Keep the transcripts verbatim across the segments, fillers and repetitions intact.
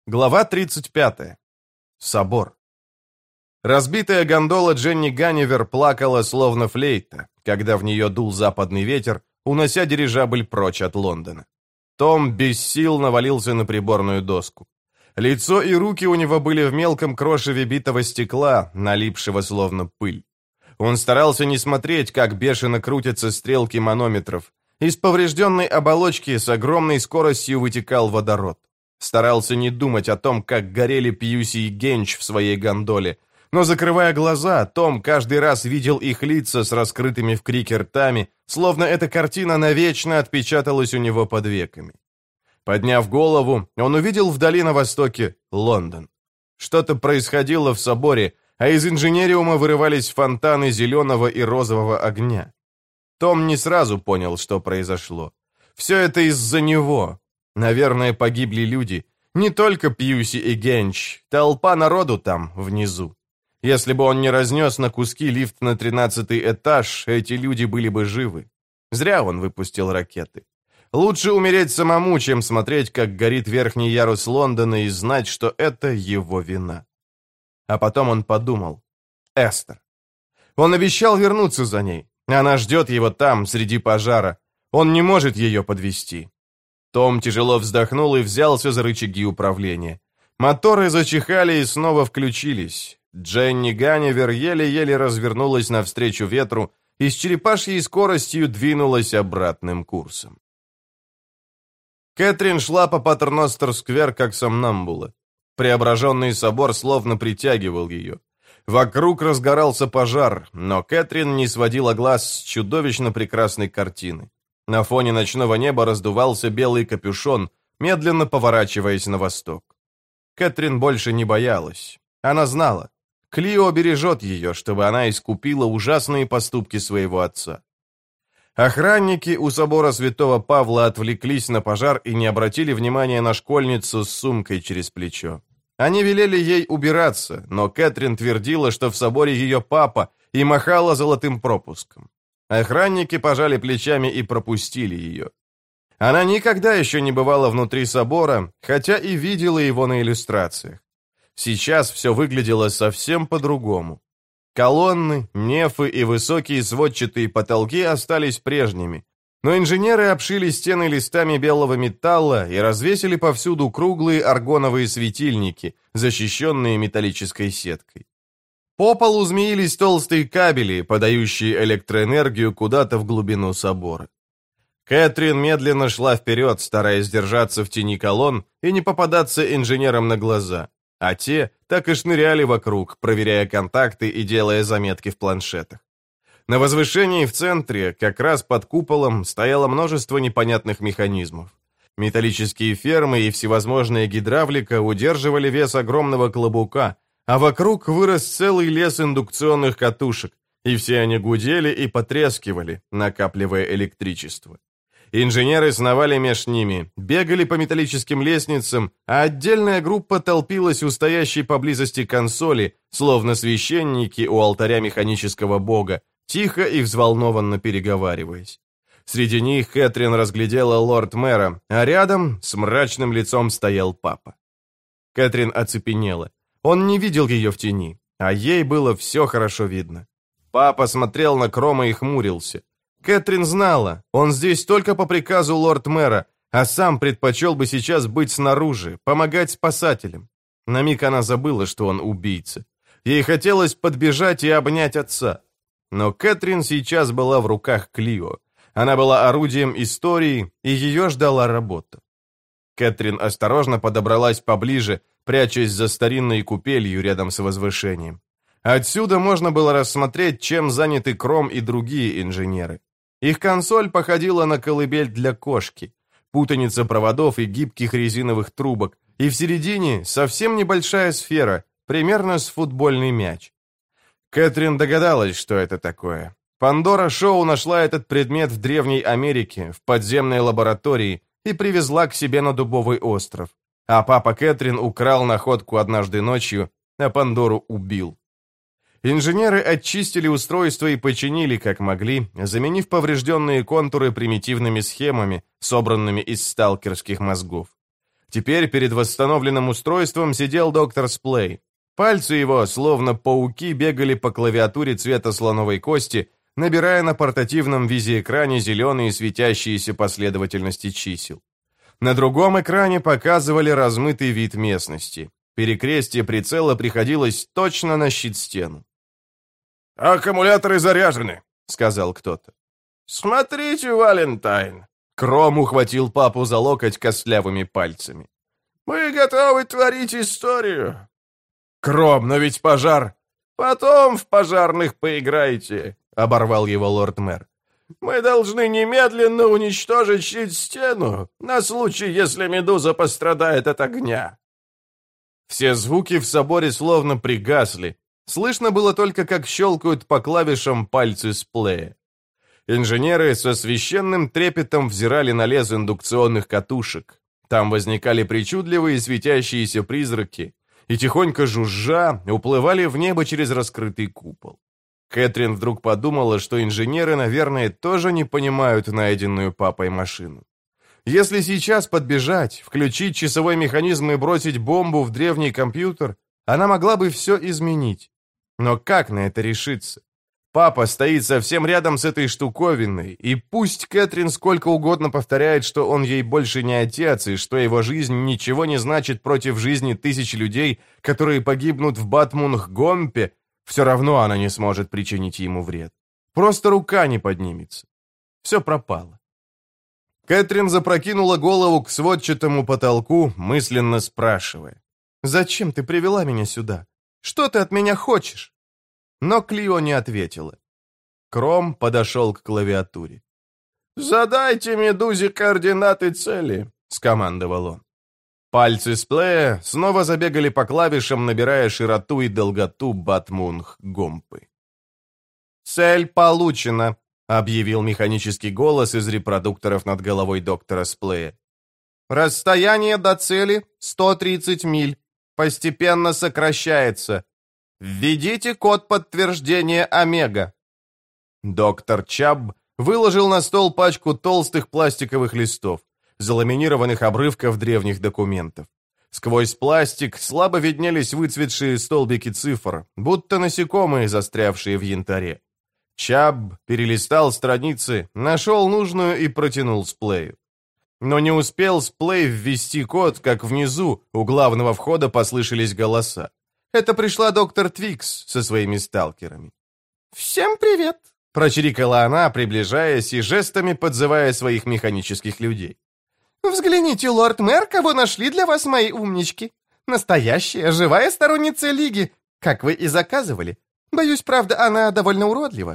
Глава тридцать пятая. Собор. Разбитая гондола Дженни Ганнивер плакала словно флейта, когда в нее дул западный ветер, унося дирижабль прочь от Лондона. Том без сил навалился на приборную доску. Лицо и руки у него были в мелком крошеве битого стекла, налипшего словно пыль. Он старался не смотреть, как бешено крутятся стрелки манометров. Из поврежденной оболочки с огромной скоростью вытекал водород. Старался не думать о том, как горели Пьюси и Генч в своей гондоле. Но, закрывая глаза, Том каждый раз видел их лица с раскрытыми в крике ртами, словно эта картина навечно отпечаталась у него под веками. Подняв голову, он увидел вдали на востоке Лондон. Что-то происходило в соборе, а из инженериума вырывались фонтаны зеленого и розового огня. Том не сразу понял, что произошло. Все это из-за него. Наверное, погибли люди. Не только Пьюси и Генч, толпа народу там, внизу. Если бы он не разнес на куски лифт на тринадцатый этаж, эти люди были бы живы. Зря он выпустил ракеты. Lучше умереть самому, чем смотреть, как горит верхний ярус Лондона и знать, что это его вина. А потом он подумал. Эстер. Он обещал вернуться за ней. Она ждет его там, среди пожара. Он не может ее подвести. Том тяжело вздохнул и взялся за рычаги управления. Моторы зачихали и снова включились. Дженни Ганнивер еле-еле развернулась навстречу ветру и с черепашьей скоростью двинулась обратным курсом. Кэтрин шла по Патерностер-сквер как сомнамбула. Преображенный собор словно притягивал ее. Вокруг разгорался пожар, но Кэтрин не сводила глаз с чудовищно прекрасной картины. На фоне ночного неба раздувался белый капюшон, медленно поворачиваясь на восток. Кэтрин больше не боялась. Она знала. Клио бережет ее, чтобы она искупила ужасные поступки своего отца. Охранники у собора святого Павла отвлеклись на пожар и не обратили внимания на школьницу с сумкой через плечо. Они велели ей убираться, но Кэтрин твердила, что в соборе ее папа, и махала золотым пропуском. Охранники пожали плечами и пропустили ее. Она никогда еще не бывала внутри собора, хотя и видела его на иллюстрациях. Сейчас все выглядело совсем по-другому. Колонны, нефы и высокие сводчатые потолки остались прежними, но инженеры обшили стены листами белого металла и развесили повсюду круглые аргоновые светильники, защищенные металлической сеткой. По полу змеились толстые кабели, подающие электроэнергию куда-то в глубину собора. Кэтрин медленно шла вперед, стараясь держаться в тени колонн и не попадаться инженерам на глаза, а те так и шныряли вокруг, проверяя контакты и делая заметки в планшетах. На возвышении в центре, как раз под куполом, стояло множество непонятных механизмов. Металлические фермы и всевозможная гидравлика удерживали вес огромного клобука, а вокруг вырос целый лес индукционных катушек, и все они гудели и потрескивали, накапливая электричество. Инженеры сновали меж ними, бегали по металлическим лестницам, а отдельная группа толпилась у стоящей поблизости консоли, словно священники у алтаря механического бога, тихо и взволнованно переговариваясь. Среди них Кэтрин разглядела лорд-мэра, а рядом с мрачным лицом стоял папа. Кэтрин оцепенела. Он не видел ее в тени, а ей было все хорошо видно. Папа смотрел на Крома и хмурился. Кэтрин знала, он здесь только по приказу лорд-мэра, а сам предпочел бы сейчас быть снаружи, помогать спасателям. На миг она забыла, что он убийца. Ей хотелось подбежать и обнять отца. Но Кэтрин сейчас была в руках Клио. Она была орудием истории, и ее ждала работа. Кэтрин осторожно подобралась поближе, прячась за старинной купелью рядом с возвышением. Отсюда можно было рассмотреть, чем заняты Кром и другие инженеры. Их консоль походила на колыбель для кошки, путаница проводов и гибких резиновых трубок, и в середине совсем небольшая сфера, примерно с футбольный мяч. Кэтрин догадалась, что это такое. Пандора Шоу нашла этот предмет в Древней Америке, в подземной лаборатории, и привезла к себе на Дубовый остров. А папа Кэтрин украл находку однажды ночью, а Пандору убил. Инженеры очистили устройство и починили, как могли, заменив поврежденные контуры примитивными схемами, собранными из сталкерских мозгов. Теперь перед восстановленным устройством сидел доктор Сплей. Пальцы его, словно пауки, бегали по клавиатуре цвета слоновой кости, набирая на портативном визиэкране зеленые светящиеся последовательности чисел. На другом экране показывали размытый вид местности. Перекрестие прицела приходилось точно на щит-стену. «Аккумуляторы заряжены», — сказал кто-то. «Смотрите, Валентайн!» Кром ухватил папу за локоть костлявыми пальцами. «Мы готовы творить историю!» «Кром, но ведь пожар!» «Потом в пожарных поиграйте!» — оборвал его лорд-мэр. «Мы должны немедленно уничтожить щит-стену на случай, если Медуза пострадает от огня!» Все звуки в соборе словно пригасли. Слышно было только, как щелкают по клавишам пальцы Сплея. Инженеры со священным трепетом взирали на лес индукционных катушек. Там возникали причудливые светящиеся призраки и, тихонько жужжа, уплывали в небо через раскрытый купол. Кэтрин вдруг подумала, что инженеры, наверное, тоже не понимают найденную папой машину. Если сейчас подбежать, включить часовой механизм и бросить бомбу в древний компьютер, она могла бы все изменить. Но как на это решиться? Папа стоит совсем рядом с этой штуковиной, и пусть Кэтрин сколько угодно повторяет, что он ей больше не отец, и что его жизнь ничего не значит против жизни тысяч людей, которые погибнут в Батмунг-Гомпе, все равно она не сможет причинить ему вред. Просто рука не поднимется. Все пропало. Кэтрин запрокинула голову к сводчатому потолку, мысленно спрашивая: «Зачем ты привела меня сюда? Что ты от меня хочешь?» Но Клио не ответила. Кром подошел к клавиатуре. «Задайте Медузе координаты цели», — скомандовал он. Пальцы Сплея снова забегали по клавишам, набирая широту и долготу Батмунг-Гомпы. «Цель получена», — объявил механический голос из репродукторов над головой доктора Сплея. «Расстояние до цели сто тридцать миль. Постепенно сокращается. Введите код подтверждения Омега». Доктор Чабб выложил на стол пачку толстых пластиковых листов, заламинированных обрывков древних документов. Сквозь пластик слабо виднелись выцветшие столбики цифр, будто насекомые, застрявшие в янтаре. Чабб перелистал страницы, нашел нужную и протянул Сплею. Но не успел Сплей ввести код, как внизу, у главного входа, послышались голоса. Это пришла доктор Твикс со своими сталкерами. «Всем привет!» — прочирикала она, приближаясь и жестами подзывая своих механических людей. «Взгляните, лорд-мэр, кого нашли для вас мои умнички. Настоящая, живая сторонница Лиги, как вы и заказывали. Боюсь, правда, она довольно уродлива».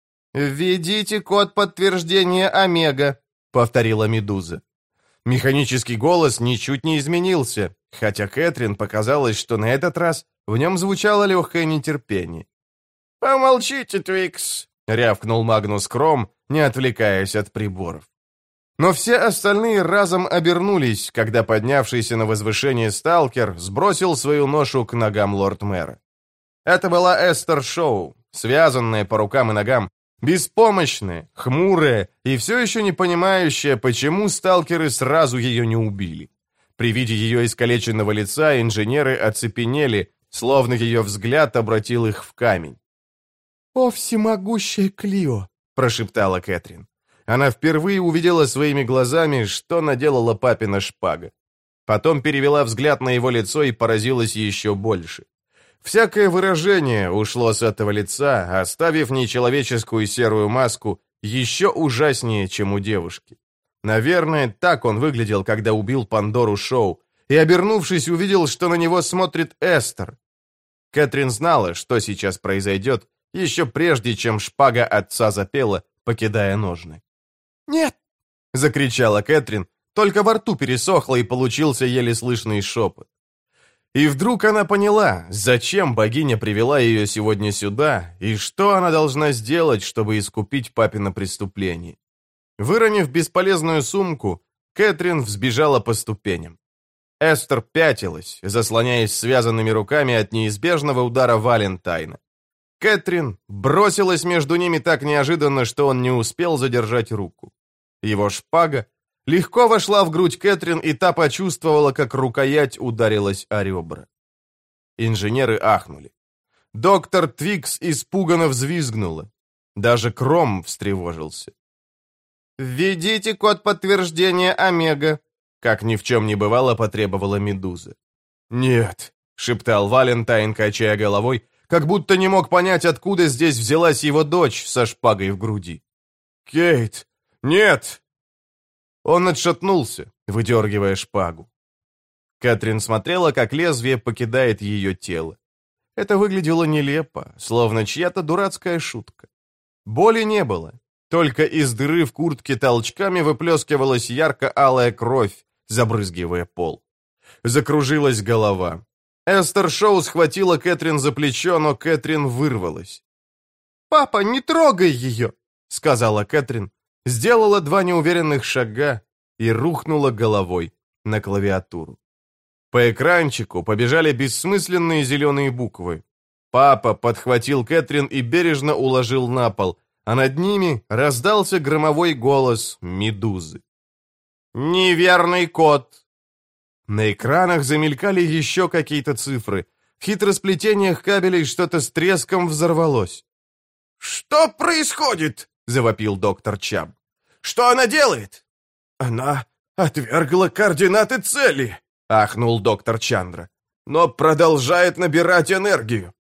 «Введите код подтверждения Омега», — повторила Медуза. Механический голос ничуть не изменился, хотя Кэтрин показалось, что на этот раз в нем звучало легкое нетерпение. «Помолчите, Твикс», — рявкнул Магнус Кром, не отвлекаясь от приборов. Но все остальные разом обернулись, когда поднявшийся на возвышение сталкер сбросил свою ношу к ногам лорд-мэра. Это была Эстер Шоу, связанная по рукам и ногам, беспомощная, хмурая и все еще не понимающая, почему сталкеры сразу ее не убили. При виде ее искалеченного лица инженеры оцепенели, словно ее взгляд обратил их в камень. «О, всемогущая Клио!» – прошептала Кэтрин. Она впервые увидела своими глазами, что наделала папина шпага. Потом перевела взгляд на его лицо и поразилась еще больше. Всякое выражение ушло с этого лица, оставив нечеловеческую серую маску еще ужаснее, чем у девушки. Наверное, так он выглядел, когда убил Пандору Шоу, и, обернувшись, увидел, что на него смотрит Эстер. Кэтрин знала, что сейчас произойдет, еще прежде, чем шпага отца запела, покидая ножны. «Нет!» — закричала Кэтрин, только во рту пересохло и получился еле слышный шепот. И вдруг она поняла, зачем богиня привела ее сегодня сюда, и что она должна сделать, чтобы искупить папино преступление. Выронив бесполезную сумку, Кэтрин взбежала по ступеням. Эстер пятилась, заслоняясь связанными руками от неизбежного удара Валентайна. Кэтрин бросилась между ними так неожиданно, что он не успел задержать руку. Его шпага Легко вошла в грудь Кэтрин, и та почувствовала, как рукоять ударилась о ребра. Инженеры ахнули. Доктор Твикс испуганно взвизгнула. Даже Кром встревожился. «Введите код подтверждения Омега», — как ни в чем не бывало, потребовала Медуза. «Нет», — шептал Валентайн, качая головой, как будто не мог понять, откуда здесь взялась его дочь со шпагой в груди. «Кейт, нет!» Он отшатнулся, выдергивая шпагу. Кэтрин смотрела, как лезвие покидает ее тело. Это выглядело нелепо, словно чья-то дурацкая шутка. Боли не было. Только из дыры в куртке толчками выплескивалась ярко-алая кровь, забрызгивая пол. Закружилась голова. Эстер Шоу схватила Кэтрин за плечо, но Кэтрин вырвалась. «Папа, не трогай ее!» — сказала Кэтрин, сделала два неуверенных шага и рухнула головой на клавиатуру. По экранчику побежали бессмысленные зеленые буквы. Папа подхватил Кэтрин и бережно уложил на пол, а над ними раздался громовой голос Медузы. «Неверный код!» На экранах замелькали еще какие-то цифры. В хитросплетениях кабелей что-то с треском взорвалось. «Что происходит?» — завопил доктор Чаб. «Что она делает?» «Она отвергла координаты цели», — ахнул доктор Чандра. «Но продолжает набирать энергию».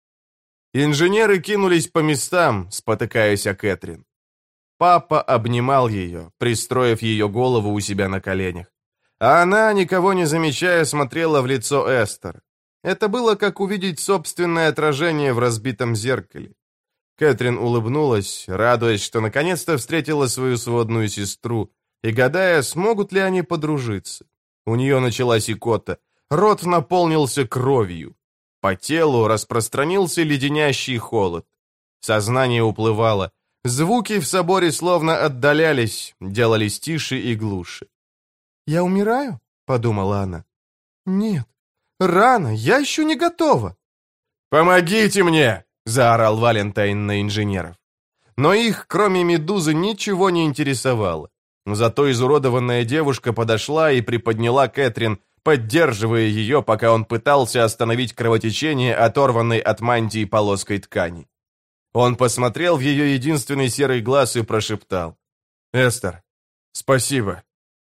Инженеры кинулись по местам, спотыкаясь о Кэтрин. Папа обнимал ее, пристроив ее голову у себя на коленях. А она, никого не замечая, смотрела в лицо Эстер. Это было как увидеть собственное отражение в разбитом зеркале. Кэтрин улыбнулась, радуясь, что наконец-то встретила свою сводную сестру, и гадая, смогут ли они подружиться. У нее началась икота, рот наполнился кровью. По телу распространился леденящий холод. Сознание уплывало. Звуки в соборе словно отдалялись, делались тише и глуше. «Я умираю?» — подумала она. «Нет, рано, я еще не готова». «Помогите мне!» — заорал Валентайн на инженеров. Но их, кроме Медузы, ничего не интересовало. Зато изуродованная девушка подошла и приподняла Кэтрин, поддерживая ее, пока он пытался остановить кровотечение, оторванной от мантии полоской ткани. Он посмотрел в ее единственный серый глаз и прошептал: «Эстер, спасибо».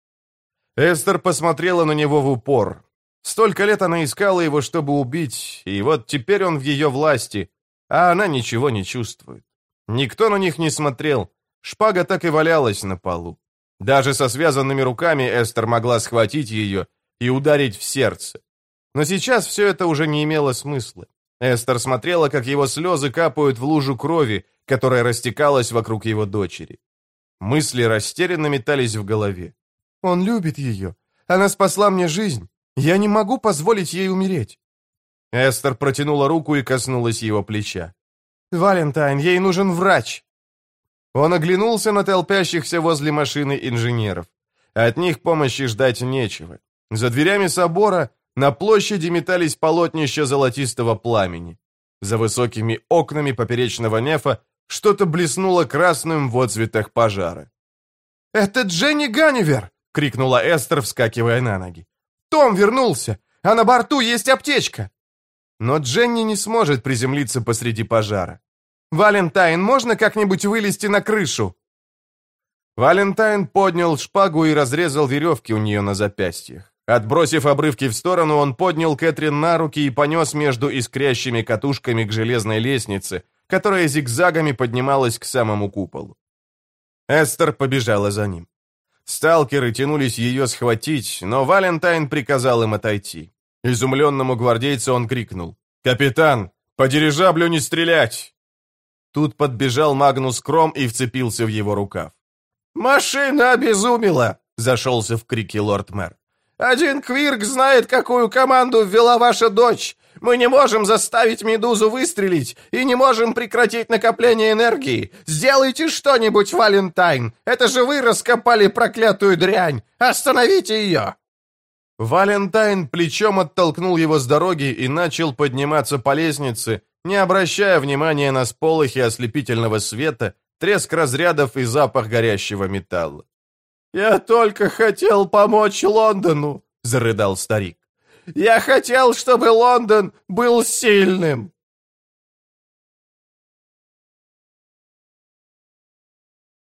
Эстер посмотрела на него в упор. Столько лет она искала его, чтобы убить, и вот теперь он в ее власти, а она ничего не чувствует. Никто на них не смотрел, шпага так и валялась на полу. Даже со связанными руками Эстер могла схватить ее и ударить в сердце. Но сейчас все это уже не имело смысла. Эстер смотрела, как его слезы капают в лужу крови, которая растекалась вокруг его дочери. Мысли растерянно метались в голове. «Он любит ее. Она спасла мне жизнь. Я не могу позволить ей умереть». Эстер протянула руку и коснулась его плеча. «Валентайн, ей нужен врач». Он оглянулся на толпящихся возле машины инженеров. От них помощи ждать нечего. За дверями собора на площади метались полотнища золотистого пламени. За высокими окнами поперечного нефа что-то блеснуло красным в отцветах пожара. «Это Дженни Ганнивер!» — крикнула Эстер, вскакивая на ноги. «Том вернулся, а на борту есть аптечка!» Но Дженни не сможет приземлиться посреди пожара. «Валентайн, можно как-нибудь вылезти на крышу?» Валентайн поднял шпагу и разрезал веревки у нее на запястьях. Отбросив обрывки в сторону, он поднял Кэтрин на руки и понес между искрящими катушками к железной лестнице, которая зигзагами поднималась к самому куполу. Эстер побежала за ним. Сталкеры тянулись ее схватить, но Валентайн приказал им отойти. Изумленному гвардейцу он крикнул: «Капитан, по дирижаблю не стрелять!» Тут подбежал Магнус Кром и вцепился в его рукав. «Машина обезумела!» — зашелся в крики лорд-мэр. «Один Квирк знает, какую команду ввела ваша дочь! Мы не можем заставить Медузу выстрелить и не можем прекратить накопление энергии! Сделайте что-нибудь, Валентайн! Это же вы раскопали проклятую дрянь! Остановите ее!» Валентайн плечом оттолкнул его с дороги и начал подниматься по лестнице, не обращая внимания на сполохи ослепительного света, треск разрядов и запах горящего металла. «Я только хотел помочь Лондону», — зарыдал старик. «Я хотел, чтобы Лондон был сильным».